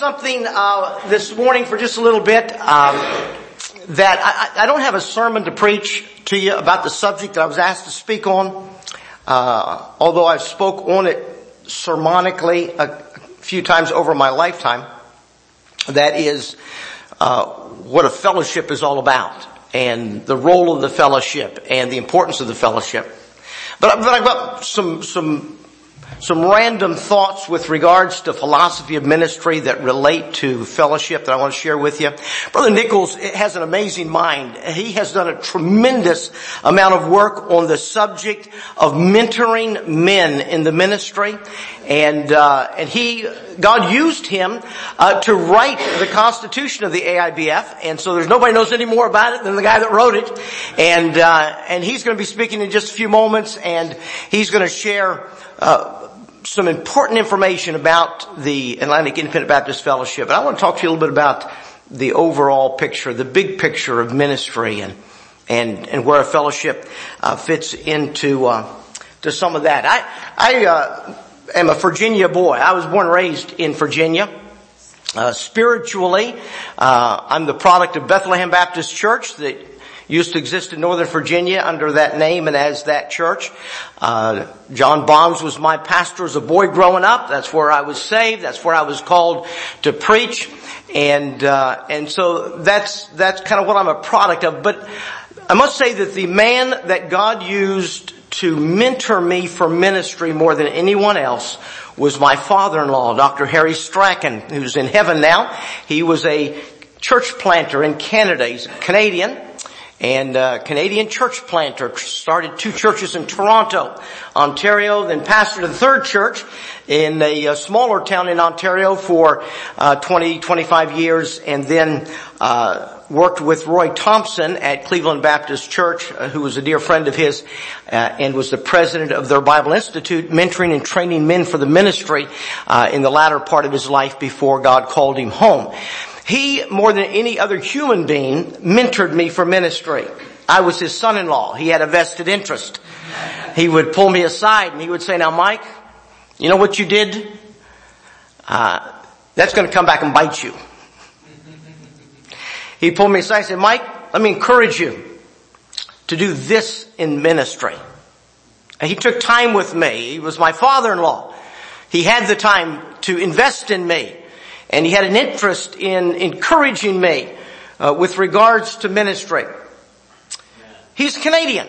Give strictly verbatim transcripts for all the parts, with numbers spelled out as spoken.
something uh, this morning for just a little bit um, that I, I don't have a sermon to preach to you about the subject that I was asked to speak on, uh, although I've spoke on it sermonically a few times over my lifetime. That is uh, what a fellowship is all about, and the role of the fellowship, and the importance of the fellowship. But, but I've got some some. Some random thoughts with regards to philosophy of ministry that relate to fellowship that I want to share with you. Brother Nichols has an amazing mind. He has done a tremendous amount of work on the subject of mentoring men in the ministry. And, uh, and he, God used him, uh, to write the Constitution of the A I B F. And so there's nobody knows any more about it than the guy that wrote it. And, uh, and he's going to be speaking in just a few moments, and he's going to share, uh, some important information about the Atlantic Independent Baptist Fellowship. And I want to talk to you a little bit about the overall picture, the big picture of ministry, and and and where a fellowship uh, fits into uh, to some of that. I I uh, am a Virginia boy. I was born and raised in Virginia. Uh, spiritually, uh, I'm the product of Bethlehem Baptist Church that used to exist in Northern Virginia under that name and as that church. Uh, John Bombs was my pastor as a boy growing up. That's where I was saved. That's where I was called to preach. And, uh, and so that's, that's kind of what I'm a product of. But I must say that the man that God used to mentor me for ministry more than anyone else was my father-in-law, Doctor Harry Strachan, who's in heaven now. He was a church planter in Canada. He's Canadian. And uh Canadian church planter, started two churches in Toronto, Ontario, then pastored a third church in a, a smaller town in Ontario for uh twenty, twenty-five years, and then uh worked with Roy Thompson at Cleveland Baptist Church, uh, who was a dear friend of his, uh, and was the president of their Bible Institute, mentoring and training men for the ministry uh in the latter part of his life before God called him home. He, more than any other human being, mentored me for ministry. I was his son-in-law. He had a vested interest. He would pull me aside and he would say, "Now, Mike, you know what you did? Uh, that's going to come back and bite you." He pulled me aside and said, "Mike, let me encourage you to do this in ministry." And he took time with me. He was my father-in-law. He had the time to invest in me. And he had an interest in encouraging me uh, with regards to ministry. He's Canadian,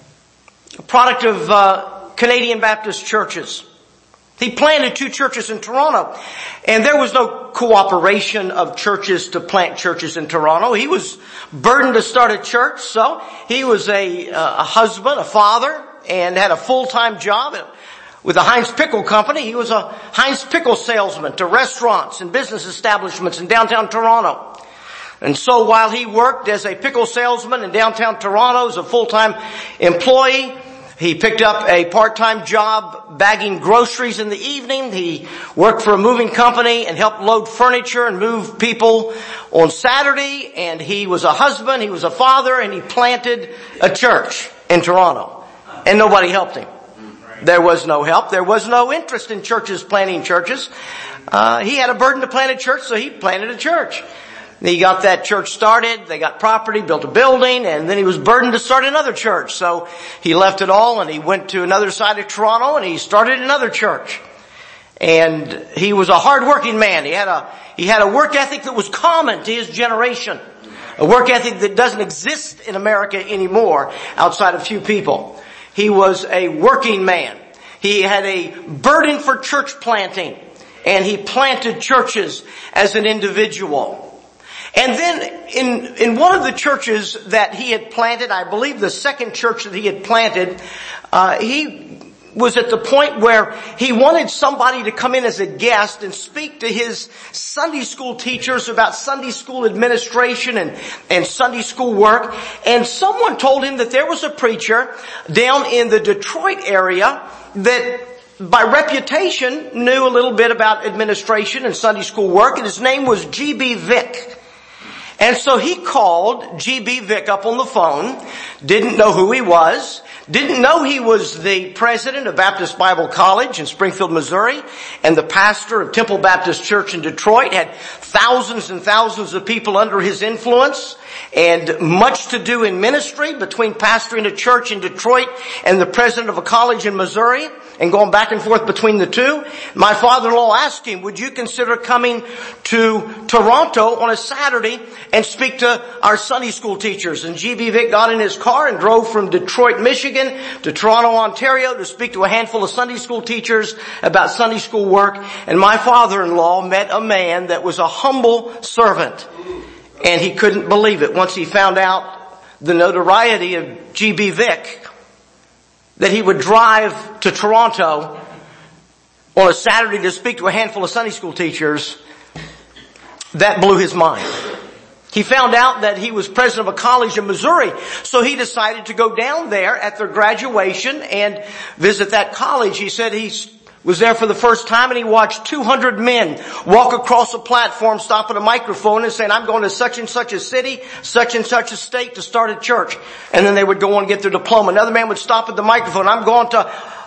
a product of uh, Canadian Baptist churches. He planted two churches in Toronto, and there was no cooperation of churches to plant churches in Toronto. He was burdened to start a church, so he was a, uh, a husband, a father, and had a full-time job with the Heinz Pickle Company. He was a Heinz Pickle salesman to restaurants and business establishments in downtown Toronto. And so while he worked as a pickle salesman in downtown Toronto as a full-time employee, he picked up a part-time job bagging groceries in the evening. He worked for a moving company and helped load furniture and move people on Saturday. And he was a husband, he was a father, and he planted a church in Toronto. And nobody helped him. There was no help. There was no interest in churches planting churches. Uh, he had a burden to plant a church, so he planted a church. He got that church started. They got property, built a building, and then he was burdened to start another church. So he left it all and he went to another side of Toronto and he started another church. And he was a hard-working man. He had a, he had a work ethic that was common to his generation. A work ethic that doesn't exist in America anymore outside a few people. He was a working man. He had a burden for church planting, and he planted churches as an individual. And then in, in one of the churches that he had planted, I believe the second church that he had planted, uh, he was at the point where he wanted somebody to come in as a guest and speak to his Sunday school teachers about Sunday school administration and, and Sunday school work. And someone told him that there was a preacher down in the Detroit area that by reputation knew a little bit about administration and Sunday school work, and his name was G B Vick. And so he called G B Vick up on the phone, didn't know who he was, Didn't know he was the president of Baptist Bible College in Springfield, Missouri, and the pastor of Temple Baptist Church in Detroit. Had thousands and thousands of people under his influence, and much to do in ministry between pastoring a church in Detroit and the president of a college in Missouri, and going back and forth between the two. My father-in-law asked him, would you consider coming to Toronto on a Saturday and speak to our Sunday school teachers? And G B Vick got in his car and drove from Detroit, Michigan to Toronto, Ontario to speak to a handful of Sunday school teachers about Sunday school work. And my father-in-law met a man that was a humble servant. And he couldn't believe it once he found out the notoriety of G B Vick, that he would drive to Toronto on a Saturday to speak to a handful of Sunday school teachers. That blew his mind. He found out that he was president of a college in Missouri, so he decided to go down there at their graduation and visit that college. He said he was there for the first time and he watched two hundred men walk across a platform, stop at a microphone and saying, I'm going to such and such a city, such and such a state to start a church. And then they would go on and get their diploma. Another man would stop at the microphone, I'm going to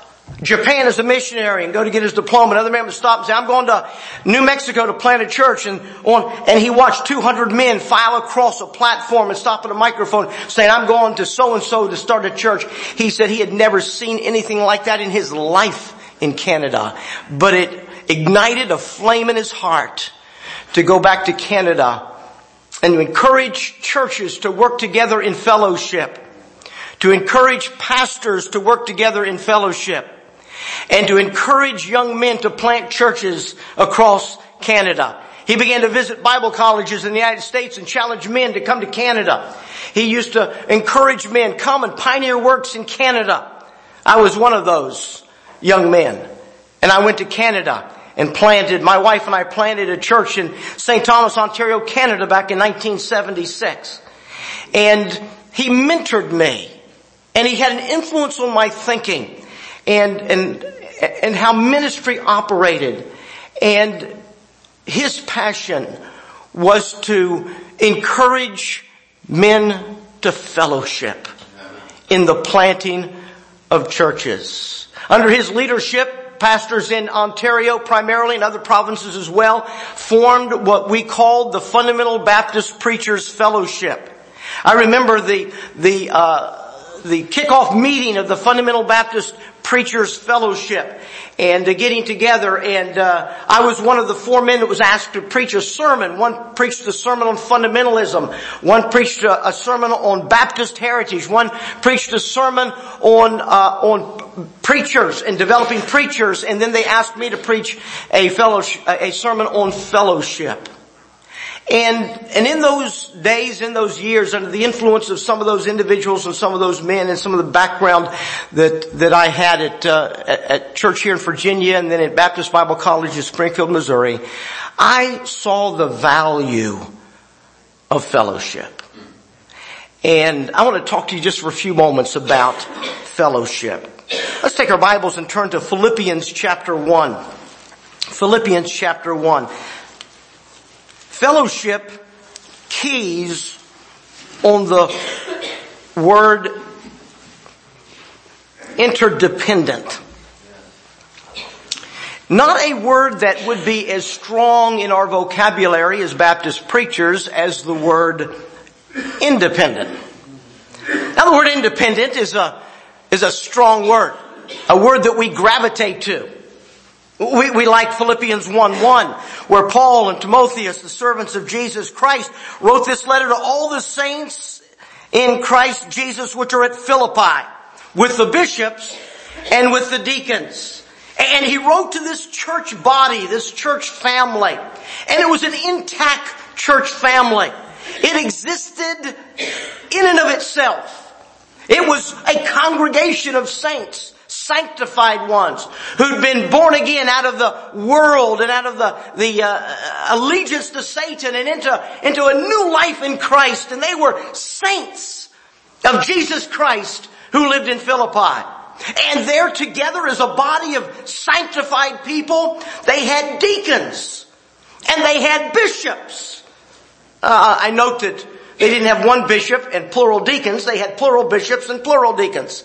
Japan as a missionary and go to get his diploma. Another man would stop and say, I'm going to New Mexico to plant a church. And on, and he watched two hundred men file across a platform and stop at a microphone saying, I'm going to so-and-so to start a church. He said he had never seen anything like that in his life in Canada, but it ignited a flame in his heart to go back to Canada and to encourage churches to work together in fellowship, to encourage pastors to work together in fellowship, and to encourage young men to plant churches across Canada. He began to visit Bible colleges in the United States and challenge men to come to Canada. He used to encourage men, come and pioneer works in Canada. I was one of those young men. And I went to Canada and planted, my wife and I planted a church in Saint Thomas, Ontario, Canada back in nineteen seventy-six. And he mentored me. And he had an influence on my thinking and, and, and how ministry operated. And his passion was to encourage men to fellowship in the planting of churches. Under his leadership, pastors in Ontario primarily and other provinces as well formed what we called the Fundamental Baptist Preachers Fellowship. I remember the, the, uh, the kickoff meeting of the Fundamental Baptist Preachers Fellowship and uh, getting together, and uh, I was one of the four men that was asked to preach a sermon. One preached a sermon on fundamentalism. One preached a, a sermon on Baptist heritage. One preached a sermon on uh, on preachers and developing preachers, and then they asked me to preach a fellowship, a sermon on fellowship. And, and in those days, in those years, under the influence of some of those individuals and some of those men and some of the background that, that I had at, uh, at, at church here in Virginia and then at Baptist Bible College in Springfield, Missouri, I saw the value of fellowship. And I want to talk to you just for a few moments about fellowship. Let's take our Bibles and turn to Philippians chapter one. Philippians chapter one. Fellowship keys on the word interdependent. Not a word that would be as strong in our vocabulary as Baptist preachers as the word independent. Now the word independent is a, is a strong word. A word that we gravitate to. We, we like Philippians one one, where Paul and Timotheus, the servants of Jesus Christ, wrote this letter to all the saints in Christ Jesus which are at Philippi, with the bishops and with the deacons. And he wrote to this church body, this church family. And it was an intact church family. It existed in and of itself. It was a congregation of saints, sanctified ones who'd been born again out of the world and out of the, the uh, allegiance to Satan and into, into a new life in Christ. And they were saints of Jesus Christ who lived in Philippi. And there together as a body of sanctified people, they had deacons and they had bishops. Uh, I note that they didn't have one bishop and plural deacons. They had plural bishops and plural deacons.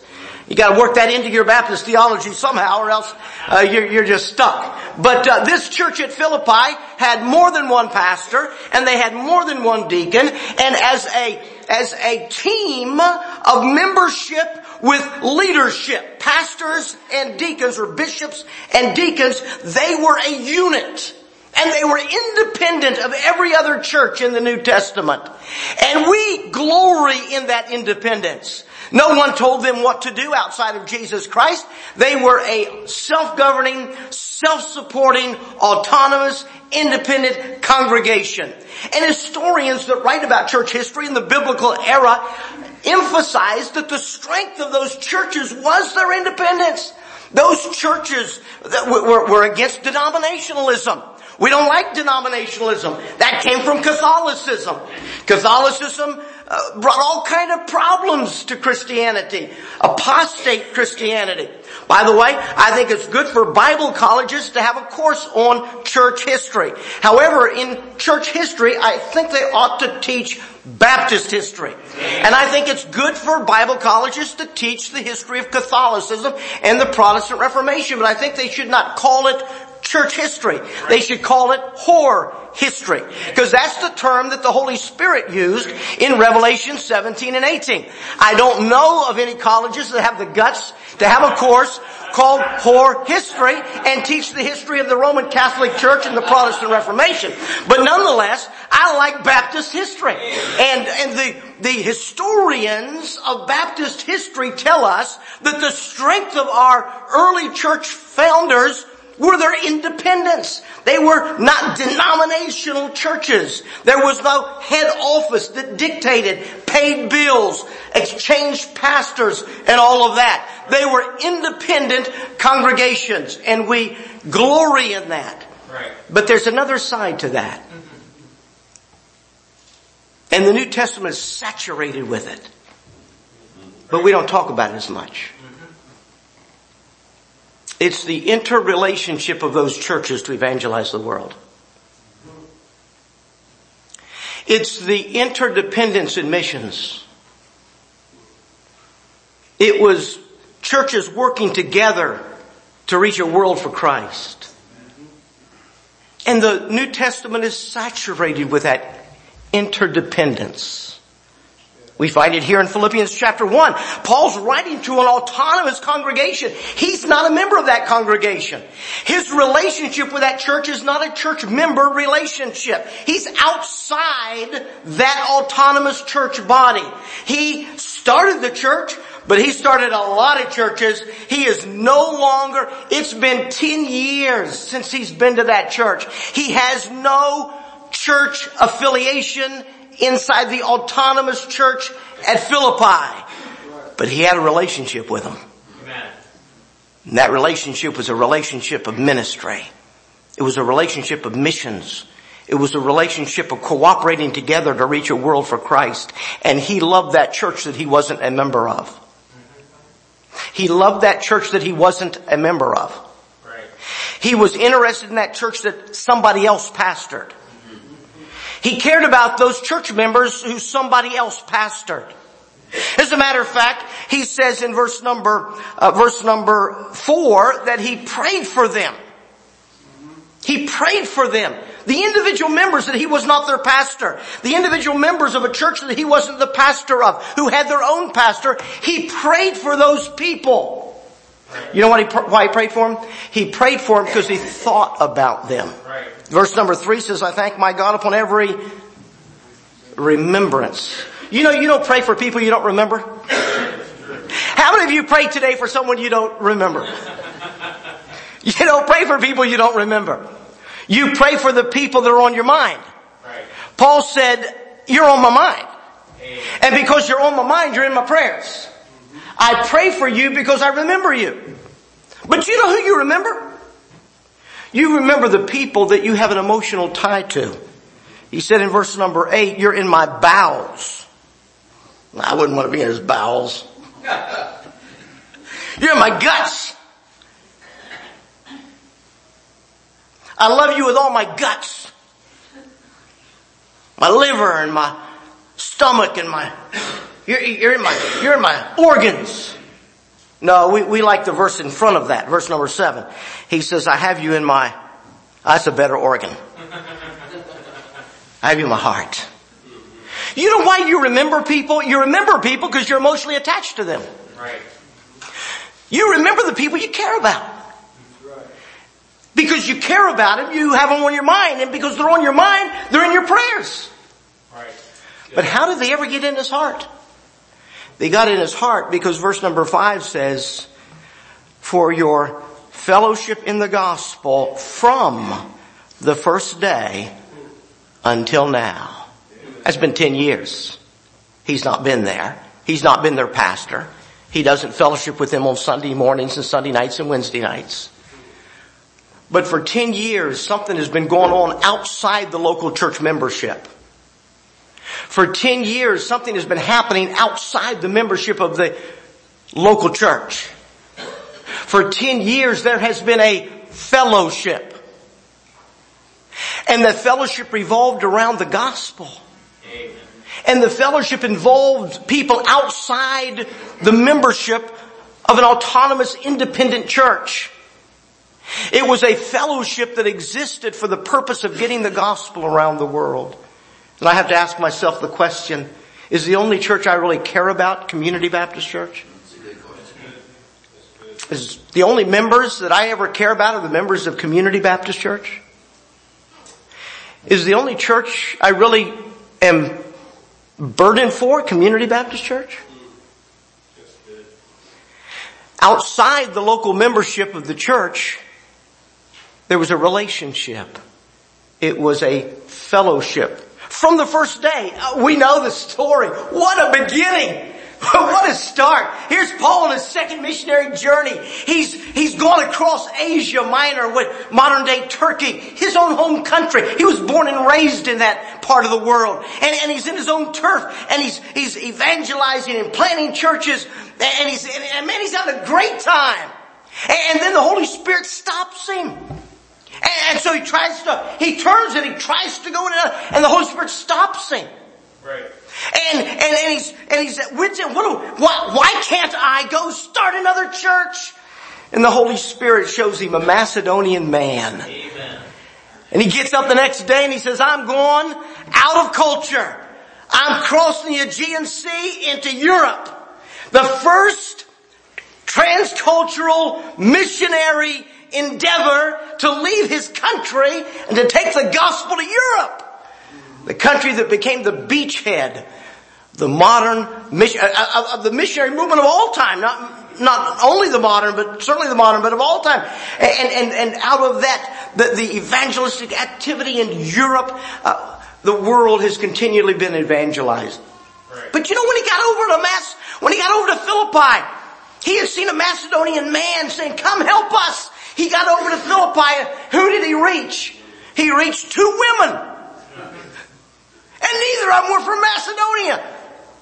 You got to work that into your Baptist theology somehow, or else uh, you're, you're just stuck. But uh, this church at Philippi had more than one pastor, and they had more than one deacon. And as a as a team of membership with leadership, pastors and deacons, or bishops and deacons, they were a unit. And they were independent of every other church in the New Testament. And we glory in that independence. No one told them what to do outside of Jesus Christ. They were a self-governing, self-supporting, autonomous, independent congregation. And historians that write about church history in the biblical era emphasize that the strength of those churches was their independence. Those churches that were, were against denominationalism. We don't like denominationalism. That came from Catholicism. Catholicism uh, brought all kind of problems to Christianity. Apostate Christianity. By the way, I think it's good for Bible colleges to have a course on church history. However, in church history, I think they ought to teach Baptist history. And I think it's good for Bible colleges to teach the history of Catholicism and the Protestant Reformation. But I think they should not call it church history. They should call it whore history. Because that's the term that the Holy Spirit used in Revelation seventeen and eighteen. I don't know of any colleges that have the guts to have a course called whore history and teach the history of the Roman Catholic Church and the Protestant Reformation. But nonetheless, I like Baptist history. And, and the, the historians of Baptist history tell us that the strength of our early church founders were their independence. They were not denominational churches. There was no head office that dictated, paid bills, exchanged pastors, and all of that. They were independent congregations, and we glory in that. Right. But there's another side to that. And the New Testament is saturated with it. But we don't talk about it as much. It's the interrelationship of those churches to evangelize the world. It's the interdependence in missions. It was churches working together to reach a world for Christ. And the New Testament is saturated with that interdependence. We find it here in Philippians chapter one. Paul's writing to an autonomous congregation. He's not a member of that congregation. His relationship with that church is not a church member relationship. He's outside that autonomous church body. He started the church, but he started a lot of churches. He is no longer, it's been ten years since he's been to that church. He has no church affiliation inside the autonomous church at Philippi. But he had a relationship with them. Amen. And that relationship was a relationship of ministry. It was a relationship of missions. It was a relationship of cooperating together to reach a world for Christ. And he loved that church that he wasn't a member of. He loved that church that he wasn't a member of. Right. He was interested in that church that somebody else pastored. He cared about those church members who somebody else pastored. As a matter of fact, he says in verse number, uh, verse number four that he prayed for them. He prayed for them. The individual members that he was not their pastor. The individual members of a church that he wasn't the pastor of, who had their own pastor. He prayed for those people. You know what he, why he prayed for them? He prayed for them because he thought about them. Right. Verse number three says, I thank my God upon every remembrance. You know, you don't pray for people you don't remember. How many of you prayed today for someone you don't remember? You don't pray for people you don't remember. You pray for the people that are on your mind. Right. Paul said, you're on my mind. Amen. And because you're on my mind, you're in my prayers. I pray for you because I remember you. But you know who you remember? You remember the people that you have an emotional tie to. He said in verse number eight, you're in my bowels. I wouldn't want to be in his bowels. You're in my guts. I love you with all my guts. My liver and my stomach and my, you're, you're in my, you're in my organs. No, we, we like the verse in front of that, verse number seven. He says, I have you in my, that's a better organ. I have you in my heart. You know why you remember people? You remember people because you're emotionally attached to them. Right. You remember the people you care about. Because you care about them, you have them on your mind. And because they're on your mind, they're in your prayers. Right. But how did they ever get in his heart? They got in his heart because verse number five says, for your fellowship in the gospel from the first day until now. That's been ten years. He's not been there. He's not been their pastor. He doesn't fellowship with them on Sunday mornings and Sunday nights and Wednesday nights. But for ten years, something has been going on outside the local church membership. For ten years, something has been happening outside the membership of the local church. For ten years, there has been a fellowship. And the fellowship revolved around the gospel. Amen. And the fellowship involved people outside the membership of an autonomous, independent church. It was a fellowship that existed for the purpose of getting the gospel around the world. And I have to ask myself the question, is the only church I really care about Community Baptist Church? Is the only members that I ever care about are the members of Community Baptist Church? Is the only church I really am burdened for Community Baptist Church? Outside the local membership of the church, there was a relationship. It was a fellowship. From the first day, we know the story. What a beginning. What a start. Here's Paul on his second missionary journey. He's, he's gone across Asia Minor with modern day Turkey, his own home country. He was born and raised in that part of the world. And, and he's in his own turf and he's, he's evangelizing and planting churches. And he's, and man, he's having a great time. And, and then the Holy Spirit stops him. And so he tries to, he turns and he tries to go, and the Holy Spirit stops him. Right. And, and, and he's, and he's at wit's end. What do, why, why can't I go start another church? And the Holy Spirit shows him a Macedonian man. Amen. And he gets up the next day and he says, I'm going out of culture. I'm crossing the Aegean Sea into Europe. The first transcultural missionary endeavor to leave his country and to take the gospel to Europe. The country that became the beachhead, the modern mission, uh, of the missionary movement of all time. Not, not only the modern, but certainly the modern, but of all time. And, and, and out of that, the, the evangelistic activity in Europe, uh, the world has continually been evangelized. Right. But you know, when he got over to Mass, when he got over to Philippi, he had seen a Macedonian man saying, come help us. He got over to Philippi. Who did he reach? He reached two women. And neither of them were from Macedonia.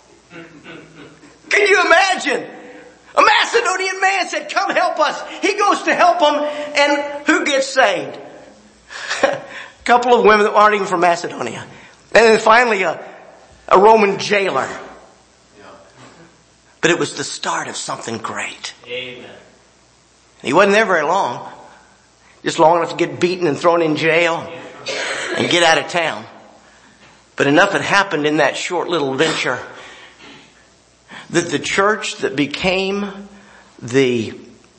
Can you imagine? A Macedonian man said, come help us. He goes to help them. And who gets saved? A couple of women that aren't even from Macedonia. And then finally a, a Roman jailer. But it was the start of something great. Amen. He wasn't there very long. Just long enough to get beaten and thrown in jail and get out of town. But enough had happened in that short little venture that the church that became the,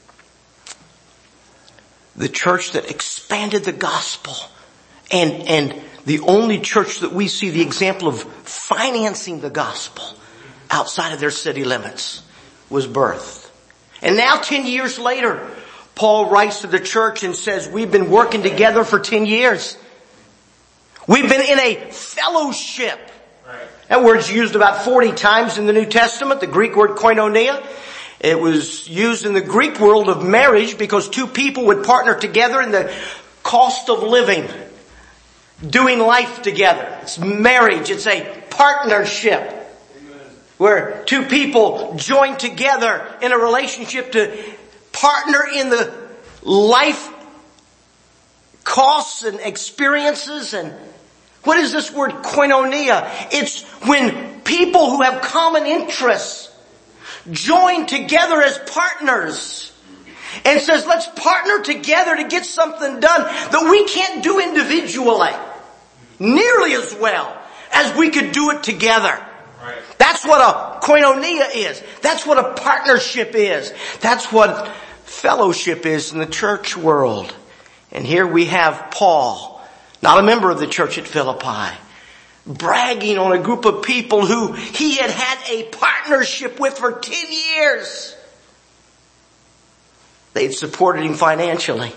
the church that expanded the gospel and, and the only church that we see the example of financing the gospel outside of their city limits was birthed. And now ten years later, Paul writes to the church and says, we've been working together for ten years. We've been in a fellowship. Right. That word's used about forty times in the New Testament, the Greek word koinonia. It was used in the Greek world of marriage because two people would partner together in the cost of living, doing life together. It's marriage. It's a partnership. Where two people join together in a relationship to partner in the life costs and experiences. And what is this word koinonia? It's when people who have common interests joined together as partners and says, let's partner together to get something done that we can't do individually nearly as well as we could do it together. Right. That's what a koinonia is. That's what a partnership is. That's what fellowship is in the church world. And here we have Paul, not a member of the church at Philippi, bragging on a group of people who he had had a partnership with for ten years. They had supported him financially.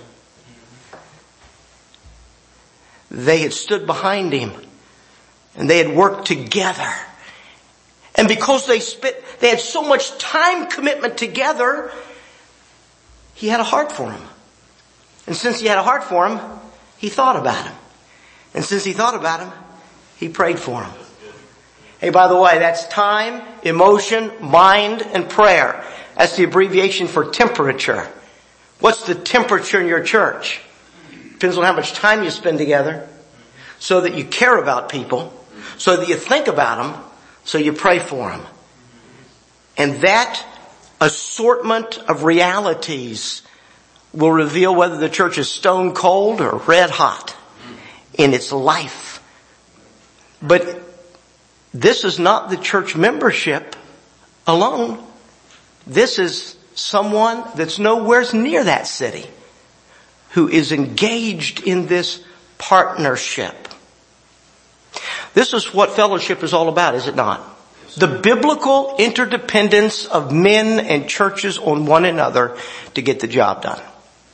They had stood behind him. And they had worked together. And because they spent, they had so much time commitment together, he had a heart for him. And since he had a heart for him, he thought about him. And since he thought about him, he prayed for him. Hey, by the way, that's time, emotion, mind, and prayer. That's the abbreviation for temperature. What's the temperature in your church? Depends on how much time you spend together, so that you care about people, so that you think about them, so you pray for them. And that assortment of realities will reveal whether the church is stone cold or red hot in its life. But this is not the church membership alone. This is someone that's nowhere near that city who is engaged in this partnership. This is what fellowship is all about, is it not? The biblical interdependence of men and churches on one another to get the job done.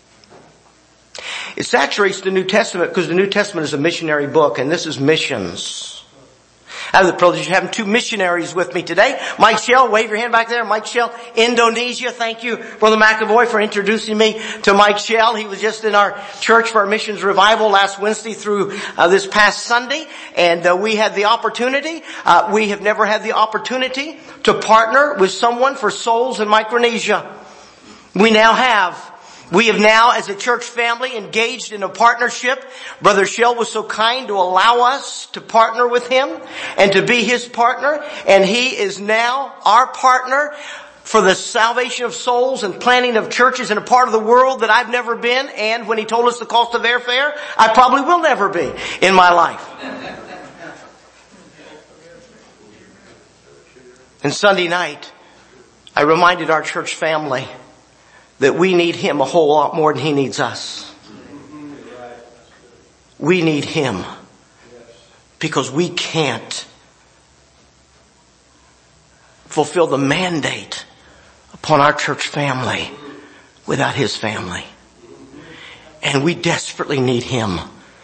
It saturates the New Testament because the New Testament is a missionary book, and this is missions. I have the privilege of having two missionaries with me today. Mike Shell, wave your hand back there. Mike Shell, Indonesia. Thank you, Brother McAvoy, for introducing me to Mike Shell. He was just in our church for our missions revival last Wednesday through uh, this past Sunday. And uh, we had the opportunity, uh, we have never had the opportunity to partner with someone for souls in Micronesia. We now have. We have now, as a church family, engaged in a partnership. Brother Shell was so kind to allow us to partner with him and to be his partner. And he is now our partner for the salvation of souls and planting of churches in a part of the world that I've never been. And when he told us the cost of airfare, I probably will never be in my life. And Sunday night, I reminded our church family that we need him a whole lot more than he needs us. We need him because we can't fulfill the mandate upon our church family without his family. And we desperately need him.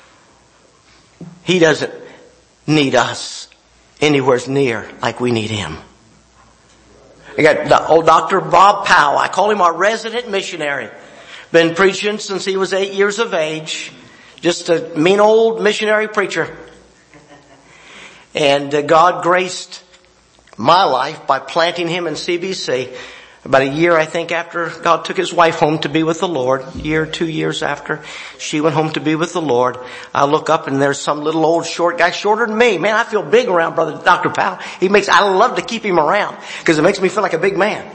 He doesn't need us anywhere near like we need him. I got old Doctor Bob Powell. I call him our resident missionary. Been preaching since he was eight years of age. Just a mean old missionary preacher. And uh, God graced my life by planting him in C B C. About a year, I think, after God took his wife home to be with the Lord. A year, two years after she went home to be with the Lord. I look up and there's some little old short guy, shorter than me. Man, I feel big around Brother Doctor Powell. He makes, I love to keep him around because it makes me feel like a big man.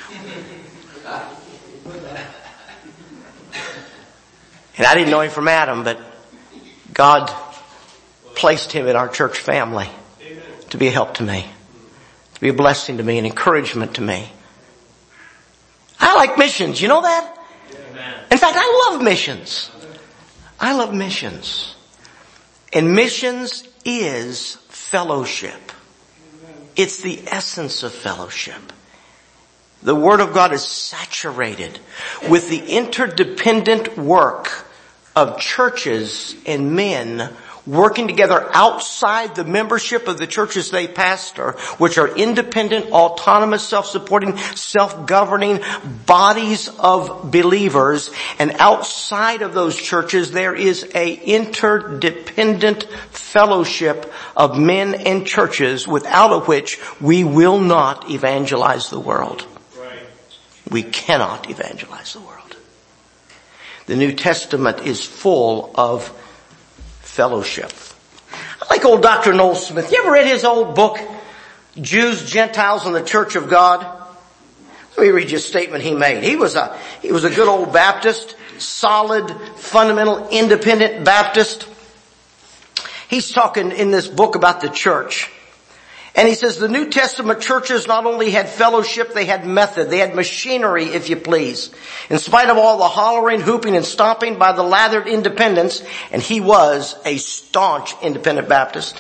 And I didn't know him from Adam, but God placed him in our church family to be a help to me, to be a blessing to me, an encouragement to me. I like missions. You know that? Amen. In fact, I love missions. I love missions. And missions is fellowship. It's the essence of fellowship. The Word of God is saturated with the interdependent work of churches and men working together outside the membership of the churches they pastor, which are independent, autonomous, self-supporting, self-governing bodies of believers. And outside of those churches, there is a interdependent fellowship of men and churches without of which we will not evangelize the world. Right. We cannot evangelize the world. The New Testament is full of fellowship. I like old Doctor Noel Smith. You ever read his old book, Jews, Gentiles, and the Church of God? Let me read you a statement he made. He was a, he was a good old Baptist, solid, fundamental, independent Baptist. He's talking in this book about the church. And he says the New Testament churches not only had fellowship, they had method. They had machinery, if you please. In spite of all the hollering, hooping, and stomping by the lathered independents, and he was a staunch independent Baptist.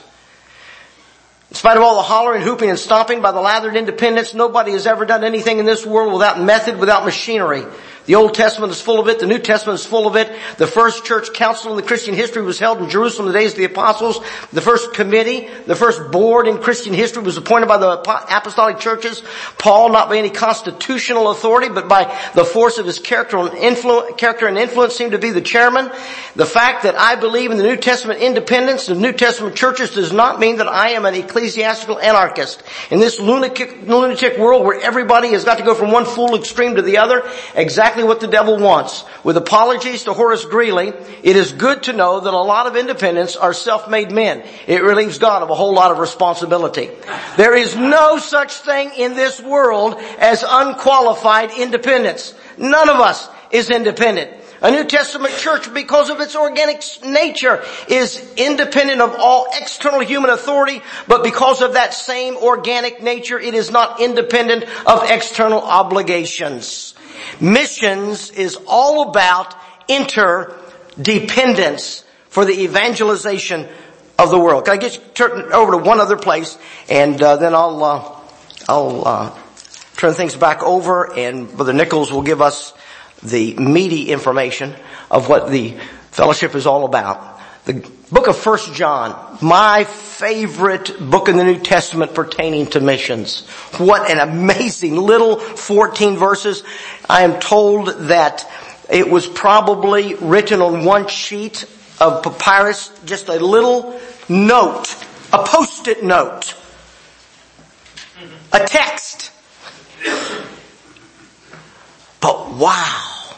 In spite of all the hollering, hooping, and stomping by the lathered independents, nobody has ever done anything in this world without method, without machinery. The Old Testament is full of it. The New Testament is full of it. The first church council in the Christian history was held in Jerusalem in the days of the apostles. The first committee, the first board in Christian history was appointed by the apostolic churches. Paul, not by any constitutional authority, but by the force of his character and influence, character and influence, seemed to be the chairman. The fact that I believe in the New Testament independence of New Testament churches does not mean that I am an ecclesiastical anarchist. In this lunatic, lunatic world where everybody has got to go from one full extreme to the other, exactly what the devil wants. With apologies to Horace Greeley, it is good to know that a lot of independents are self-made men. It relieves God of a whole lot of responsibility. There is no such thing in this world as unqualified independence. None of us is independent. A New Testament church, because of its organic nature, is independent of all external human authority, but because of that same organic nature, it is not independent of external obligations. Missions is all about interdependence for the evangelization of the world. Can I get you turn over to one other place, and uh, then I'll uh, I'll uh, turn things back over, and Brother Nichols will give us the meaty information of what the fellowship is all about. The book of First John, my favorite book in the New Testament pertaining to missions. What an amazing little fourteen verses. I am told that it was probably written on one sheet of papyrus, just a little note, a post-it note, a text. But wow,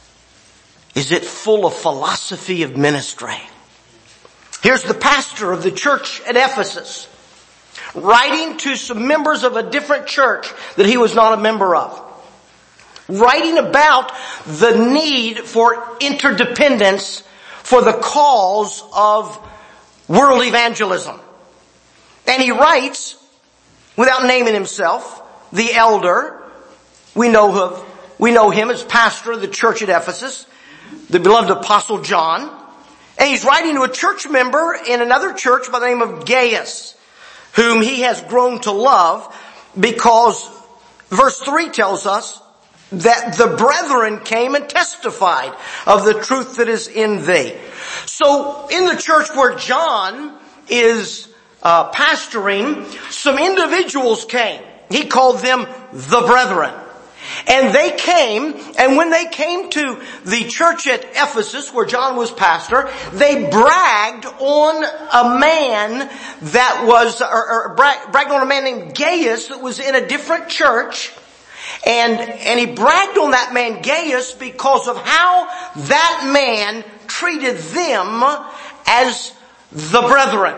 is it full of philosophy of ministry. Here's the pastor of the church at Ephesus, writing to some members of a different church that he was not a member of, writing about the need for interdependence for the cause of world evangelism. And he writes, without naming himself, the elder, we know of, we know him as pastor of the church at Ephesus, the beloved apostle John. And he's writing to a church member in another church by the name of Gaius, whom he has grown to love because verse three tells us that the brethren came and testified of the truth that is in thee. So in the church where John is uh, pastoring, some individuals came. He called them the brethren. And they came, and when they came to the church at Ephesus, where John was pastor, they bragged on a man that was, or, or bragged on a man named Gaius that was in a different church. And, and he bragged on that man Gaius because of how that man treated them as the brethren.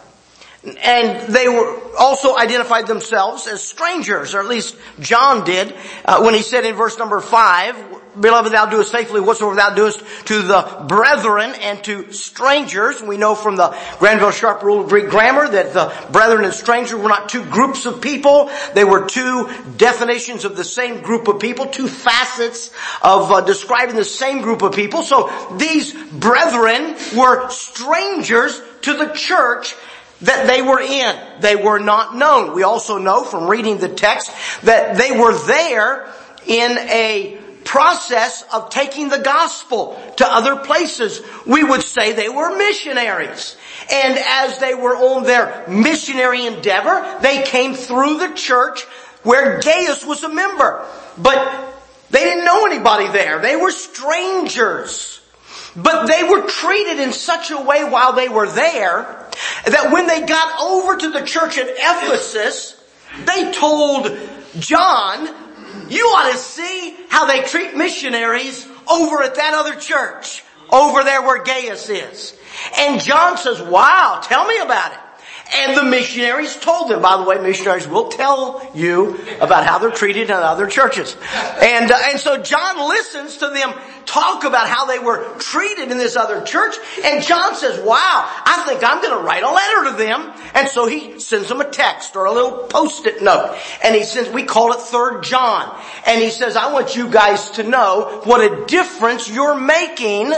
And they were also identified themselves as strangers, or at least John did, uh, when he said in verse number five, Beloved, thou doest faithfully whatsoever thou doest to the brethren and to strangers. We know from the Granville Sharp Rule of Greek Grammar that the brethren and strangers were not two groups of people. They were two definitions of the same group of people, two facets of uh, describing the same group of people. So these brethren were strangers to the church that they were in. They were not known. We also know from reading the text that they were there in a process of taking the gospel to other places. We would say they were missionaries. And as they were on their missionary endeavor, they came through the church where Gaius was a member. But they didn't know anybody there. They were strangers. But they were treated in such a way while they were there that when they got over to the church at Ephesus, they told John, you ought to see how they treat missionaries over at that other church, over there where Gaius is. And John says, wow, tell me about it. And the missionaries told them. By the way, missionaries will tell you about how they're treated in other churches. And, uh, and so John listens to them talk about how they were treated in this other church. And John says, wow, I think I'm going to write a letter to them. And so he sends them a text or a little post-it note. And he says, we call it Third John. And he says, I want you guys to know what a difference you're making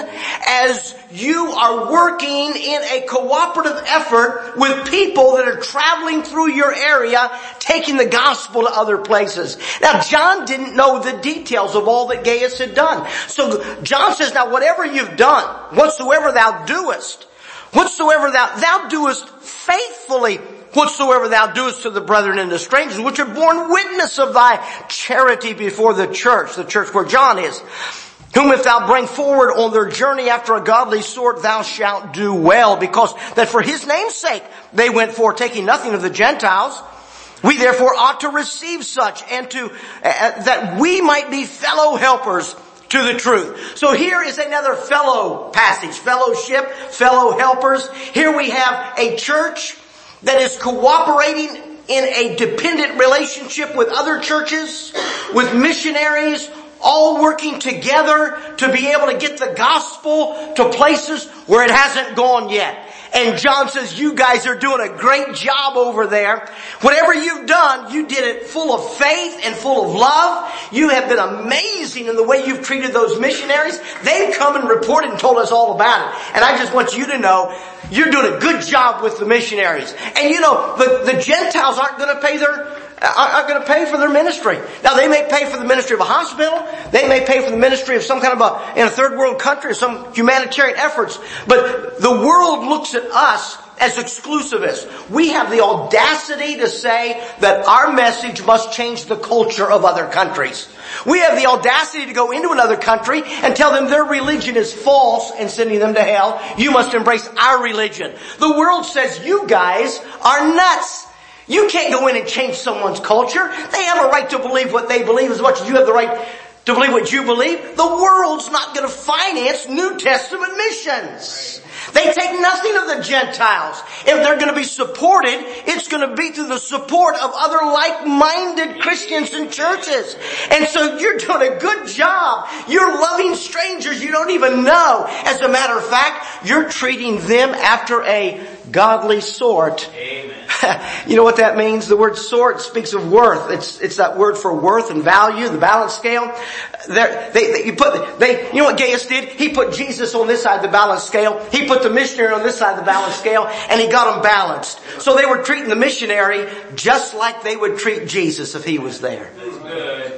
as you are working in a cooperative effort with people that are traveling through your area, taking the gospel to other places. Now, John didn't know the details of all that Gaius had done. So John says, now whatever you've done, whatsoever thou doest, whatsoever thou, thou doest faithfully, whatsoever thou doest to the brethren and the strangers, which are borne witness of thy charity before the church, the church where John is, whom if thou bring forward on their journey after a godly sort, thou shalt do well, because that for his name's sake they went forth, taking nothing of the Gentiles. We therefore ought to receive such, and to, uh, that we might be fellow helpers to the truth. So here is another fellow passage, fellowship, fellow helpers. Here we have a church that is cooperating in a dependent relationship with other churches, with missionaries, all working together to be able to get the gospel to places where it hasn't gone yet. And John says, you guys are doing a great job over there. Whatever you've done, you did it full of faith and full of love. You have been amazing in the way you've treated those missionaries. They've come and reported and told us all about it. And I just want you to know, you're doing a good job with the missionaries. And you know, the, the Gentiles aren't going to pay their are going to pay for their ministry. Now they may pay for the ministry of a hospital. They may pay for the ministry of some kind of a, in a third world country, or some humanitarian efforts. But the world looks at us as exclusivists. We have the audacity to say that our message must change the culture of other countries. We have the audacity to go into another country and tell them their religion is false and sending them to hell. You must embrace our religion. The world says you guys are nuts. You can't go in and change someone's culture. They have a right to believe what they believe as much as you have the right to believe what you believe. The world's not going to finance New Testament missions. They take nothing of the Gentiles. If they're going to be supported, it's going to be through the support of other like-minded Christians and churches. And so you're doing a good job. You're loving strangers you don't even know. As a matter of fact, you're treating them after a godly sort. Amen. You know what that means? The word sort speaks of worth. It's, it's that word for worth and value, the balance scale. They, they, you put, they, you know what Gaius did? He put Jesus on this side of the balance scale. He put the missionary on this side of the balance scale, and he got them balanced. So they were treating the missionary just like they would treat Jesus if he was there. That's good.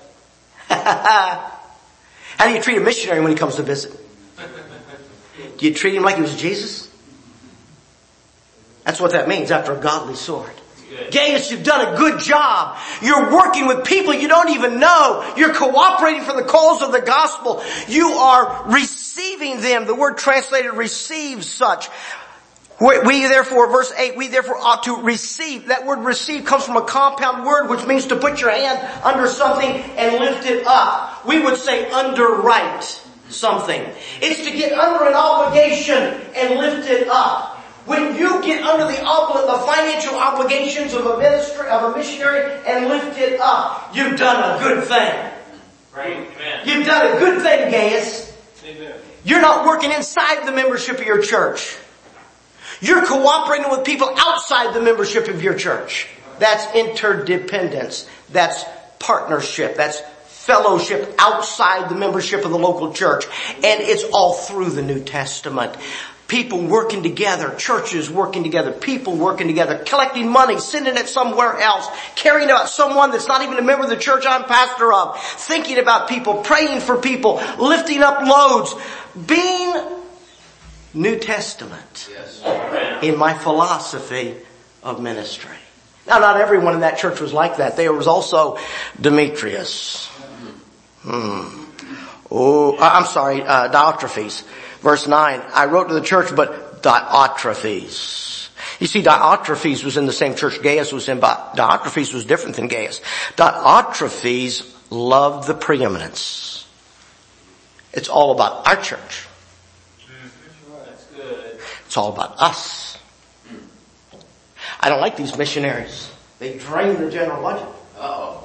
How do you treat a missionary when he comes to visit? Do you treat him like he was Jesus? That's what that means, after a godly sort. Gaius, you've done a good job. You're working with people you don't even know. You're cooperating for the cause of the gospel. You are receiving them. The word translated receive such. We therefore, verse eight, we therefore ought to receive. That word receive comes from a compound word which means to put your hand under something and lift it up. We would say underwrite something. It's to get under an obligation and lift it up. When you get under the, obli- the financial obligations of a ministry, of a missionary, and lift it up, you've done a good thing. Right. Amen. You've done a good thing, Gaius. Amen. You're not working inside the membership of your church. You're cooperating with people outside the membership of your church. That's interdependence. That's partnership. That's fellowship outside the membership of the local church. And it's all through the New Testament. People working together, churches working together, people working together, collecting money, sending it somewhere else, caring about someone that's not even a member of the church I'm pastor of, thinking about people, praying for people, lifting up loads, being New Testament Yes. in my philosophy of ministry. Now, not everyone in that church was like that. There was also Demetrius. Hmm. Oh, I'm sorry, uh, Diotrephes. Verse nine, I wrote to the church, but Diotrephes. You see, Diotrephes was in the same church Gaius was in, but Diotrephes was different than Gaius. Diotrephes loved the preeminence. It's all about our church. That's good. It's all about us. I don't like these missionaries. They drain the general budget. Uh-oh.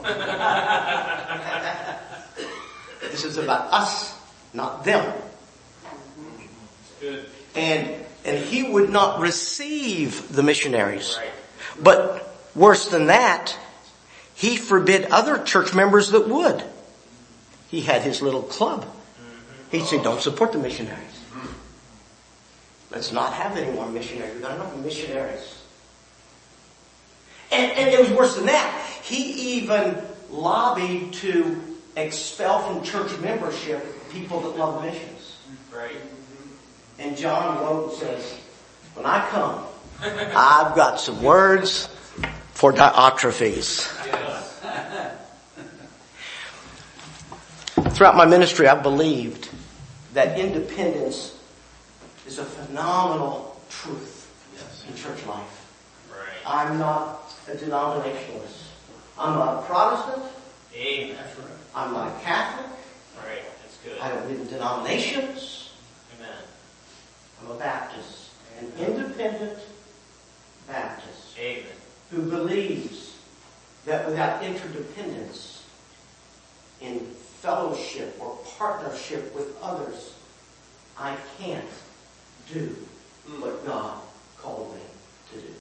This is about us, not them. Good. And, and he would not receive the missionaries. Right. But worse than that, he forbid other church members that would. He had his little club. He'd say, don't support the missionaries. Let's not have any more missionaries. We've got enough missionaries. And, and it was worse than that. He even lobbied to expel from church membership people that love missions. Right. And John wrote and says, when I come, I've got some words for Diotrephes. Yes. Throughout my ministry, I've believed that independence is a phenomenal truth in church life. Right. I'm not a denominationalist. I'm not a Protestant. Amen. I'm not a Catholic. Right. That's good. I don't believe in denominations. Amen. I'm a Baptist, an independent Baptist Amen. who believes that without interdependence in fellowship or partnership with others, I can't do what God called me to do.